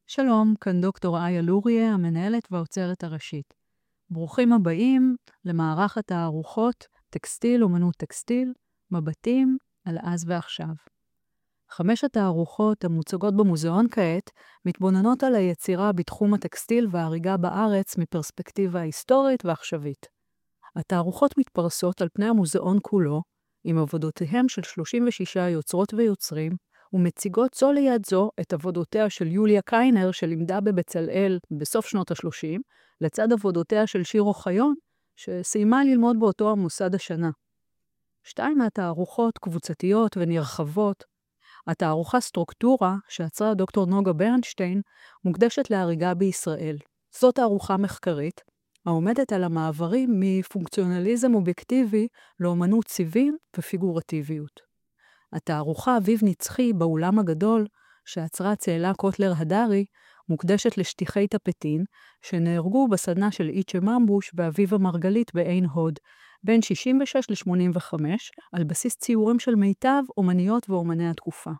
שלום, כאן דוקטור איה לוריה, המנהלת והאוצרת הראשית. ברוכים הבאים למערך התערוכות טקסטיל, אומנות טקסטיל, מבטים על אז ועכשיו. 5 התערוכות המוצגות במוזיאון כעת מתבוננות על היצירה בתחום הטקסטיל וההריגה בארץ מפרספקטיבה היסטורית ועכשווית. התערוכות מתפרסות על פני המוזיאון כולו, עם עבודותיהם של 36 יוצרות ויוצרים, ומציגות זו ליד זו את עבודותיה של יוליה קיינר שלימדה בבצלאל בסוף שנות ה-30, לצד עבודותיה של שיר אוחיון, שסיימה ללמוד באותו המוסד השנה. 2 מהתערוכות קבוצתיות ונרחבות. התערוכה סטרוקטורה, שעצרה דוקטור נוגה ברנשטיין, מוקדשת להריגה בישראל. זאת תערוכה מחקרית, העומדת על המעברים מפונקציונליזם אובייקטיבי לאומנות ציבים ופיגורטיביות. התערוכה אביב נצחי באולם הגדול, שעצרה צאלה קוטלר הדרי, מוקדשת לשטיחי טפטין, שנהרגו בסדנה של איצ'ה ממבוש באביב המרגלית בעין הוד, בין 66 ל-85, על בסיס ציורים של מיטב, אומניות ואומני התקופה.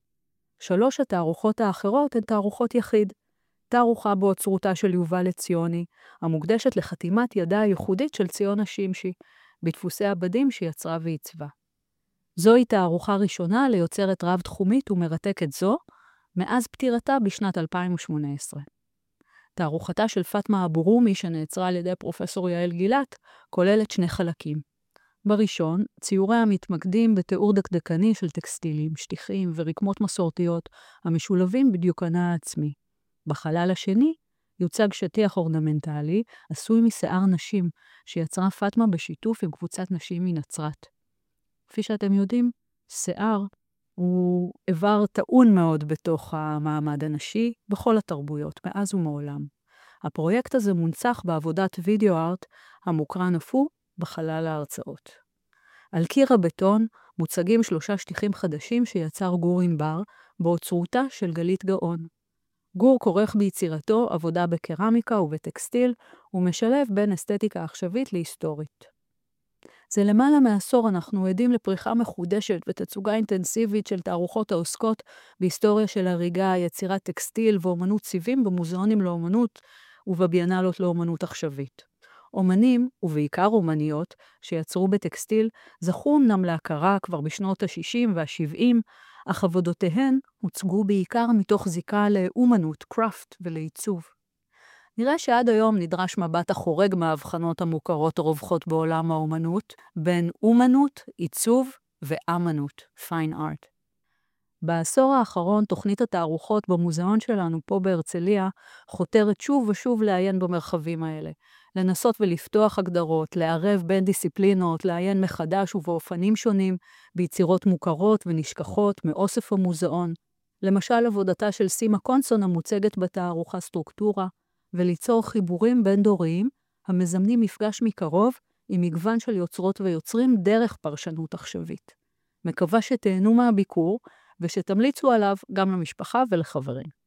3 התערוכות האחרות הן תערוכות יחיד. תערוכה באוצרותה של יובל לציוני, המוקדשת לחתימת ידה הייחודית של ציונה שימשי, בדפוסי הבדים שיצרה ועיצבה. זוהי תערוכה ראשונה ליוצרת רב-תחומית ומרתקת זו, מאז פטירתה בשנת 2018. תערוכתה של פאטמה אבו-רומי, שנעצרה על ידי פרופסור יעל גילת, כוללת 2 חלקים. בראשון, ציוריה מתמקדים בתיאור דקדקני של טקסטילים, שטיחים ורקמות מסורתיות, המשולבים בדיוקנה העצמי. בחלל השני, יוצג שטיח אורנמנטלי, עשוי משיער נשים, שיצרה פאטמה בשיתוף עם קבוצת נשים מנצרת. כפי שאתם יודעים, שיער הוא איבר טעון מאוד בתוך המעמד הנשי, בכל התרבויות, מאז ומעולם. הפרויקט הזה מונצח בעבודת וידאו ארט המוקרן אף הוא בחלל ההרצאות. על קיר הבטון מוצגים 3 שטיחים חדשים שיצר גור ענבר, באוצרותה של גלית גאון. גור כורך ביצירתו עבודה בקרמיקה ובטקסטיל, ומשלב בין אסתטיקה עכשווית להיסטורית. זה למעלה מעשור אנחנו עדים לפריחה מחודשת ותצוגה אינטנסיבית של תערוכות העוסקות בהיסטוריה של הריגה, יצירת טקסטיל ואומנות ציבים במוזיאונים לאומנות ובביאנלות לאומנות עכשווית. אומנים, ובעיקר אומניות, שיצרו בטקסטיל, זכו אמנם להכרה כבר בשנות ה-60 וה-70, אך עבודותיהן הוצגו בעיקר מתוך זיקה לאומנות, קראפט ולעיצוב. נראה שעד היום נדרש מבט החורג מההבחנות המוכרות הרווחות בעולם האומנות, בין אומנות, עיצוב ואמנות, fine art. בעשור האחרון תוכנית התערוכות במוזיאון שלנו פה בהרצליה חותרת שוב ושוב לעיין במרחבים האלה, לנסות ולפתוח הגדרות, לערב בין דיסציפלינות, לעיין מחדש ובאופנים שונים, ביצירות מוכרות ונשכחות מאוסף המוזיאון, למשל עבודתה של סימה קונסון המוצגת בתערוכה סטרוקטורה, וליצור חיבורים בין דוריים המזמנים מפגש מקרוב עם מגוון של יוצרות ויוצרים דרך פרשנות עכשווית. מקווה שתהנו מהביקור ושתמליצו עליו גם למשפחה ולחברים.